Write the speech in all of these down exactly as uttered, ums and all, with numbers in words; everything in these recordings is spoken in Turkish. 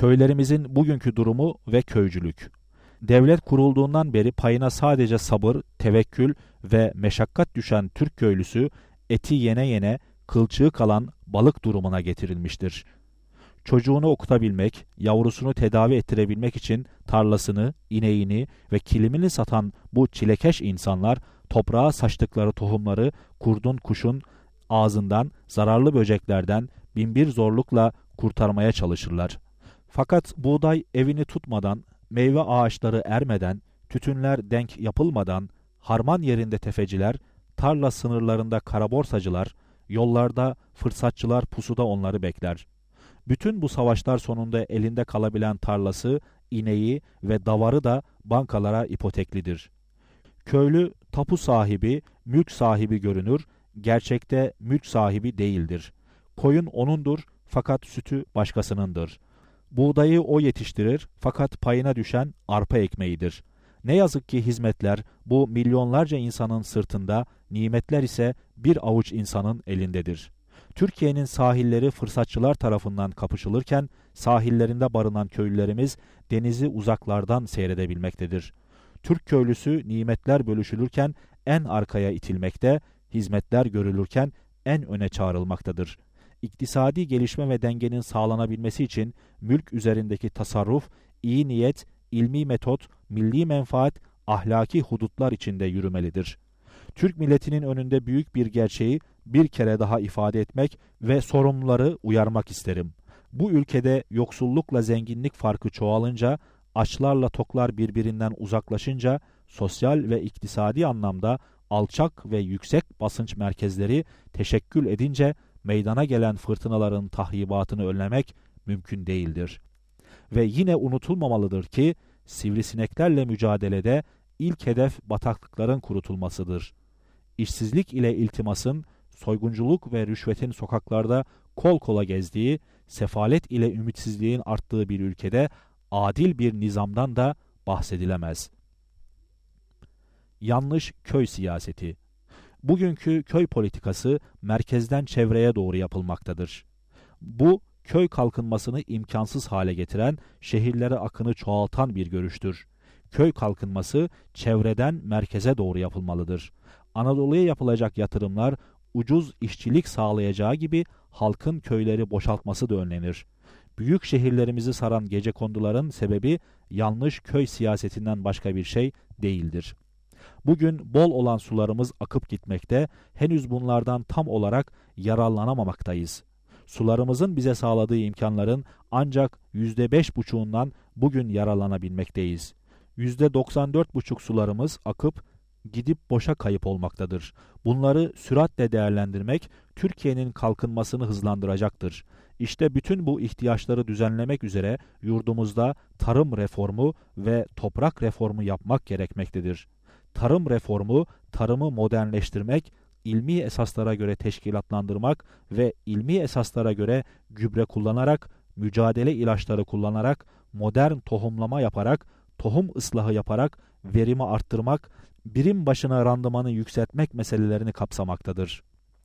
Köylerimizin bugünkü durumu ve köycülük. Devlet kurulduğundan beri payına sadece sabır, tevekkül ve meşakkat düşen Türk köylüsü eti yene yene kılçığı kalan balık durumuna getirilmiştir. Çocuğunu okutabilmek, yavrusunu tedavi ettirebilmek için tarlasını, ineğini ve kilimini satan bu çilekeş insanlar toprağa saçtıkları tohumları kurdun kuşun ağzından, zararlı böceklerden binbir zorlukla kurtarmaya çalışırlar. Fakat buğday evini tutmadan, meyve ağaçları ermeden, tütünler denk yapılmadan, harman yerinde tefeciler, tarla sınırlarında karaborsacılar, yollarda fırsatçılar pusuda onları bekler. Bütün bu savaşlar sonunda elinde kalabilen tarlası, ineği ve davarı da bankalara ipoteklidir. Köylü tapu sahibi, mülk sahibi görünür, gerçekte mülk sahibi değildir. Koyun onundur fakat sütü başkasınındır. Buğdayı o yetiştirir fakat payına düşen arpa ekmeğidir. Ne yazık ki hizmetler bu milyonlarca insanın sırtında, nimetler ise bir avuç insanın elindedir. Türkiye'nin sahilleri fırsatçılar tarafından kapışılırken sahillerinde barınan köylülerimiz denizi uzaklardan seyredebilmektedir. Türk köylüsü nimetler bölüşülürken en arkaya itilmekte, hizmetler görülürken en öne çağrılmaktadır. İktisadi gelişme ve dengenin sağlanabilmesi için mülk üzerindeki tasarruf, iyi niyet, ilmi metot, milli menfaat, ahlaki hudutlar içinde yürümelidir. Türk milletinin önünde büyük bir gerçeği bir kere daha ifade etmek ve sorumluları uyarmak isterim. Bu ülkede yoksullukla zenginlik farkı çoğalınca, açlarla toklar birbirinden uzaklaşınca, sosyal ve iktisadi anlamda alçak ve yüksek basınç merkezleri teşekkül edince, meydana gelen fırtınaların tahribatını önlemek mümkün değildir. Ve yine unutulmamalıdır ki, sivrisineklerle mücadelede ilk hedef bataklıkların kurutulmasıdır. İşsizlik ile iltimasın, soygunculuk ve rüşvetin sokaklarda kol kola gezdiği, sefalet ile ümitsizliğin arttığı bir ülkede adil bir nizamdan da bahsedilemez. Yanlış köy siyaseti. Bugünkü köy politikası merkezden çevreye doğru yapılmaktadır. Bu, köy kalkınmasını imkansız hale getiren, şehirlere akını çoğaltan bir görüştür. Köy kalkınması çevreden merkeze doğru yapılmalıdır. Anadolu'ya yapılacak yatırımlar ucuz işçilik sağlayacağı gibi halkın köyleri boşaltması da önlenir. Büyük şehirlerimizi saran gecekonduların sebebi yanlış köy siyasetinden başka bir şey değildir. Bugün bol olan sularımız akıp gitmekte, henüz bunlardan tam olarak yararlanamamaktayız. Sularımızın bize sağladığı imkanların ancak yüzde beş buçuğundan bugün yararlanabilmekteyiz. Yüzde doksan dört buçuk sularımız akıp gidip boşa kayıp olmaktadır. Bunları süratle değerlendirmek Türkiye'nin kalkınmasını hızlandıracaktır. İşte bütün bu ihtiyaçları düzenlemek üzere yurdumuzda tarım reformu ve toprak reformu yapmak gerekmektedir. Tarım reformu, tarımı modernleştirmek, ilmi esaslara göre teşkilatlandırmak ve ilmi esaslara göre gübre kullanarak, mücadele ilaçları kullanarak, modern tohumlama yaparak, tohum ıslahı yaparak, verimi arttırmak, birim başına randımanı yükseltmek meselelerini kapsamaktadır.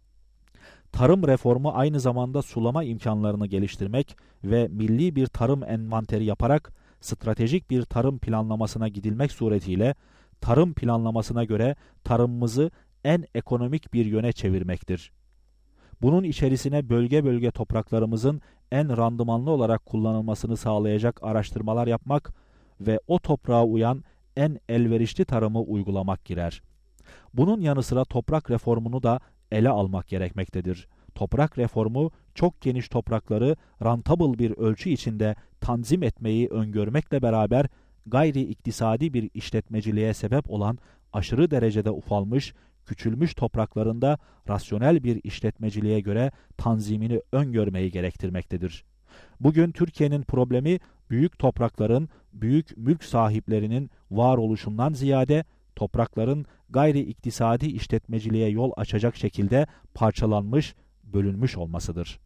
Tarım reformu aynı zamanda sulama imkanlarını geliştirmek ve milli bir tarım envanteri yaparak, stratejik bir tarım planlamasına gidilmek suretiyle, tarım planlamasına göre tarımımızı en ekonomik bir yöne çevirmektir. Bunun içerisine bölge bölge topraklarımızın en randımanlı olarak kullanılmasını sağlayacak araştırmalar yapmak ve o toprağa uyan en elverişli tarımı uygulamak girer. Bunun yanı sıra toprak reformunu da ele almak gerekmektedir. Toprak reformu, çok geniş toprakları rentable bir ölçü içinde tanzim etmeyi öngörmekle beraber, gayri iktisadi bir işletmeciliğe sebep olan aşırı derecede ufalmış, küçülmüş topraklarında rasyonel bir işletmeciliğe göre tanzimini öngörmeyi gerektirmektedir. Bugün Türkiye'nin problemi büyük toprakların, büyük mülk sahiplerinin varoluşundan ziyade toprakların gayri iktisadi işletmeciliğe yol açacak şekilde parçalanmış, bölünmüş olmasıdır.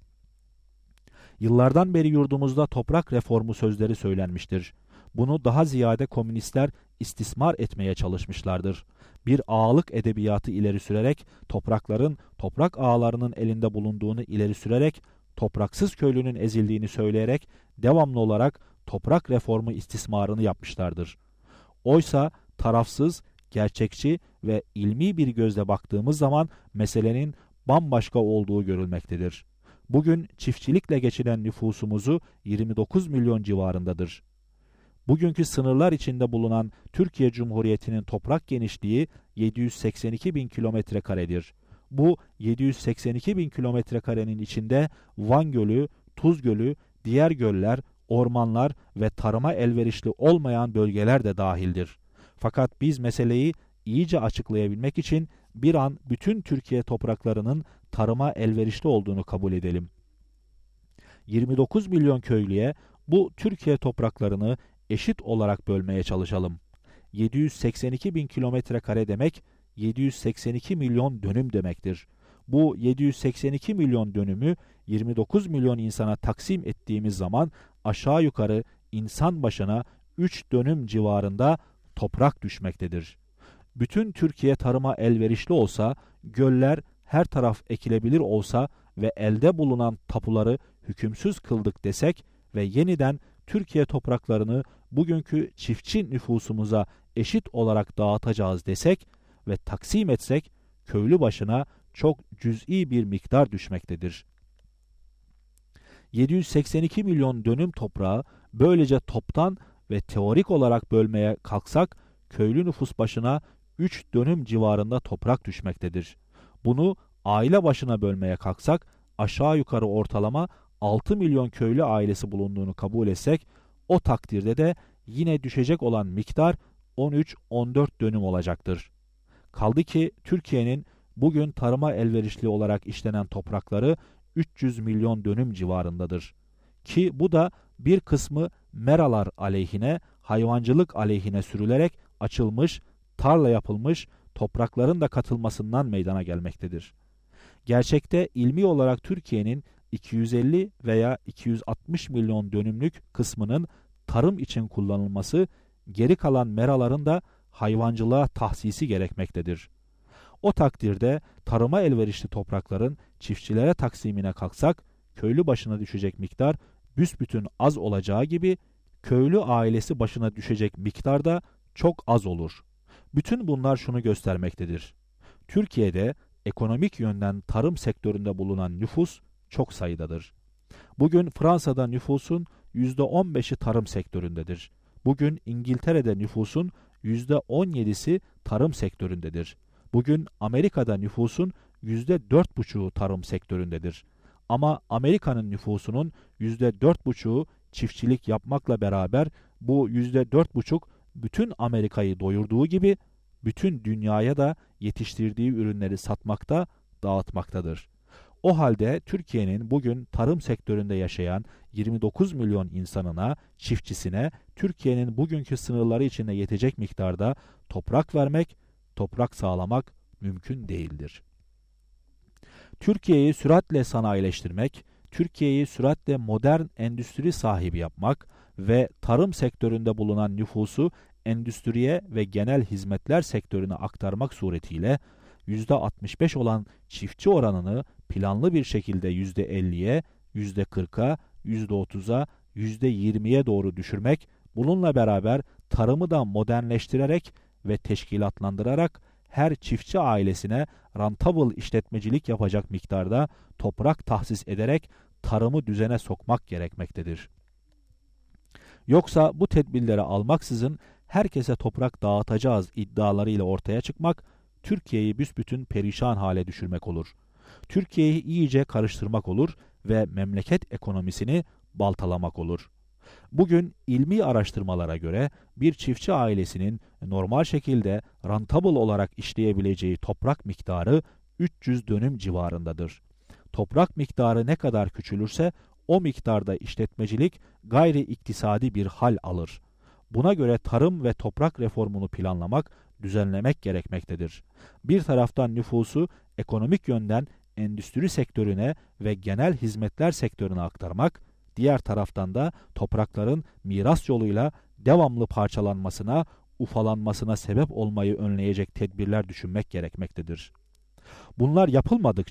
Yıllardan beri yurdumuzda toprak reformu sözleri söylenmiştir. Bunu daha ziyade komünistler istismar etmeye çalışmışlardır. Bir ağalık edebiyatı ileri sürerek, toprakların toprak ağalarının elinde bulunduğunu ileri sürerek, topraksız köylünün ezildiğini söyleyerek devamlı olarak toprak reformu istismarını yapmışlardır. Oysa tarafsız, gerçekçi ve ilmi bir gözle baktığımız zaman meselenin bambaşka olduğu görülmektedir. Bugün çiftçilikle geçinen nüfusumuzu yirmi dokuz milyon civarındadır. Bugünkü sınırlar içinde bulunan Türkiye Cumhuriyeti'nin toprak genişliği yedi yüz seksen iki bin kilometre karedir. Bu yedi yüz seksen iki bin kilometre karenin içinde Van Gölü, Tuz Gölü, diğer göller, ormanlar ve tarıma elverişli olmayan bölgeler de dahildir. Fakat biz meseleyi iyice açıklayabilmek için bir an bütün Türkiye topraklarının tarıma elverişli olduğunu kabul edelim. yirmi dokuz milyon köylüye bu Türkiye topraklarını eşit olarak bölmeye çalışalım. yedi yüz seksen iki bin kilometre kare demek, yedi yüz seksen iki milyon dönüm demektir. Bu yedi yüz seksen iki milyon dönümü yirmi dokuz milyon insana taksim ettiğimiz zaman aşağı yukarı insan başına üç dönüm civarında toprak düşmektedir. Bütün Türkiye tarıma elverişli olsa, göller her taraf ekilebilir olsa ve elde bulunan tapuları hükümsüz kıldık desek ve yeniden Türkiye topraklarını bugünkü çiftçi nüfusumuza eşit olarak dağıtacağız desek ve taksim etsek, köylü başına çok cüz'i bir miktar düşmektedir. yedi yüz seksen iki milyon dönüm toprağı böylece toptan ve teorik olarak bölmeye kalksak, köylü nüfus başına üç dönüm civarında toprak düşmektedir. Bunu aile başına bölmeye kalksak, aşağı yukarı ortalama altı milyon köylü ailesi bulunduğunu kabul etsek, o takdirde de yine düşecek olan miktar on üç on dört dönüm olacaktır. Kaldı ki Türkiye'nin bugün tarıma elverişli olarak işlenen toprakları üç yüz milyon dönüm civarındadır. Ki bu da bir kısmı meralar aleyhine, hayvancılık aleyhine sürülerek açılmış, tarla yapılmış toprakların da katılmasından meydana gelmektedir. Gerçekte ilmi olarak Türkiye'nin iki yüz elli veya iki yüz altmış milyon dönümlük kısmının tarım için kullanılması, geri kalan meraların da hayvancılığa tahsisi gerekmektedir. O takdirde tarıma elverişli toprakların çiftçilere taksimine kalksak, köylü başına düşecek miktar büsbütün az olacağı gibi, köylü ailesi başına düşecek miktar da çok az olur. Bütün bunlar şunu göstermektedir. Türkiye'de ekonomik yönden tarım sektöründe bulunan nüfus çok sayıdadır. Bugün Fransa'da nüfusun yüzde on beşi tarım sektöründedir. Bugün İngiltere'de nüfusun yüzde on yedisi tarım sektöründedir. Bugün Amerika'da nüfusun yüzde dört buçuğu tarım sektöründedir. Ama Amerika'nın nüfusunun yüzde dört buçuğu çiftçilik yapmakla beraber bu yüzde dört buçuk bütün Amerika'yı doyurduğu gibi bütün dünyaya da yetiştirdiği ürünleri satmakta, dağıtmaktadır. O halde Türkiye'nin bugün tarım sektöründe yaşayan yirmi dokuz milyon insanına, çiftçisine Türkiye'nin bugünkü sınırları içinde yetecek miktarda toprak vermek, toprak sağlamak mümkün değildir. Türkiye'yi süratle sanayileştirmek, Türkiye'yi süratle modern endüstri sahibi yapmak ve tarım sektöründe bulunan nüfusu endüstriye ve genel hizmetler sektörüne aktarmak suretiyle yüzde altmış beş olan çiftçi oranını planlı bir şekilde yüzde elliye, yüzde kırka, yüzde otuza, yüzde yirmiye doğru düşürmek, bununla beraber tarımı da modernleştirerek ve teşkilatlandırarak her çiftçi ailesine rentable işletmecilik yapacak miktarda toprak tahsis ederek tarımı düzene sokmak gerekmektedir. Yoksa bu tedbirleri almaksızın herkese toprak dağıtacağız iddialarıyla ortaya çıkmak, Türkiye'yi büsbütün perişan hale düşürmek olur. Türkiye'yi iyice karıştırmak olur ve memleket ekonomisini baltalamak olur. Bugün ilmi araştırmalara göre bir çiftçi ailesinin normal şekilde rentable olarak işleyebileceği toprak miktarı üç yüz dönüm civarındadır. Toprak miktarı ne kadar küçülürse o miktarda işletmecilik gayri iktisadi bir hal alır. Buna göre tarım ve toprak reformunu planlamak, düzenlemek gerekmektedir. Bir taraftan nüfusu ekonomik yönden endüstri sektörüne ve genel hizmetler sektörüne aktarmak, diğer taraftan da toprakların miras yoluyla devamlı parçalanmasına, ufalanmasına sebep olmayı önleyecek tedbirler düşünmek gerekmektedir. Bunlar yapılmadıkça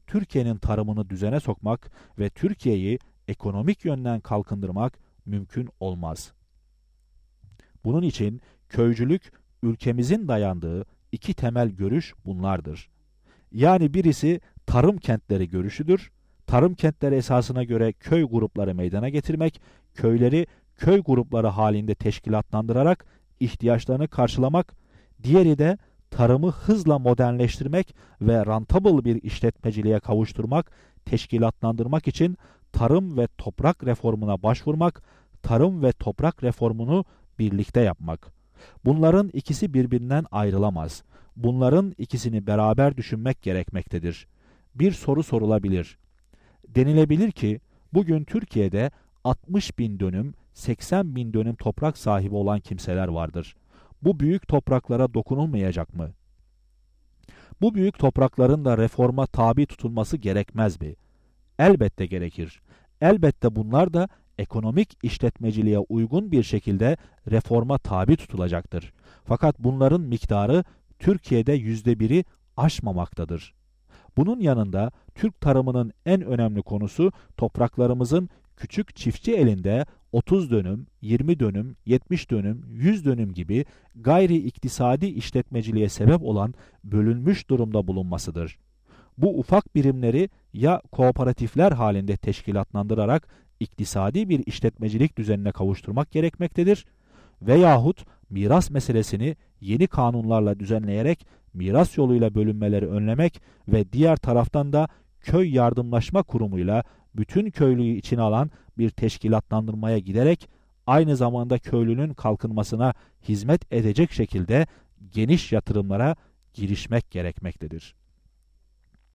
Türkiye'nin tarımını düzene sokmak ve Türkiye'yi ekonomik yönden kalkındırmak mümkün olmaz. Bunun için köycülük ülkemizin dayandığı iki temel görüş bunlardır. Yani birisi tarım kentleri görüşüdür. Tarım kentleri esasına göre köy grupları meydana getirmek, köyleri köy grupları halinde teşkilatlandırarak ihtiyaçlarını karşılamak, diğeri de tarımı hızla modernleştirmek ve rentable bir işletmeciliğe kavuşturmak, teşkilatlandırmak için tarım ve toprak reformuna başvurmak, tarım ve toprak reformunu birlikte yapmak. Bunların ikisi birbirinden ayrılamaz. Bunların ikisini beraber düşünmek gerekmektedir. Bir soru sorulabilir. Denilebilir ki, bugün Türkiye'de altmış bin dönüm, seksen bin dönüm toprak sahibi olan kimseler vardır. Bu büyük topraklara dokunulmayacak mı? Bu büyük toprakların da reforma tabi tutulması gerekmez mi? Elbette gerekir. Elbette bunlar da ekonomik işletmeciliğe uygun bir şekilde reforma tabi tutulacaktır. Fakat bunların miktarı Türkiye'de yüzde biri aşmamaktadır. Bunun yanında Türk tarımının en önemli konusu topraklarımızın küçük çiftçi elinde otuz dönüm, yirmi dönüm, yetmiş dönüm, yüz dönüm gibi gayri iktisadi işletmeciliğe sebep olan bölünmüş durumda bulunmasıdır. Bu ufak birimleri ya kooperatifler halinde teşkilatlandırarak iktisadi bir işletmecilik düzenine kavuşturmak gerekmektedir veyahut miras meselesini yeni kanunlarla düzenleyerek miras yoluyla bölünmeleri önlemek ve diğer taraftan da köy yardımlaşma kurumuyla bütün köylüyü içine alan bir teşkilatlandırmaya giderek aynı zamanda köylünün kalkınmasına hizmet edecek şekilde geniş yatırımlara girişmek gerekmektedir.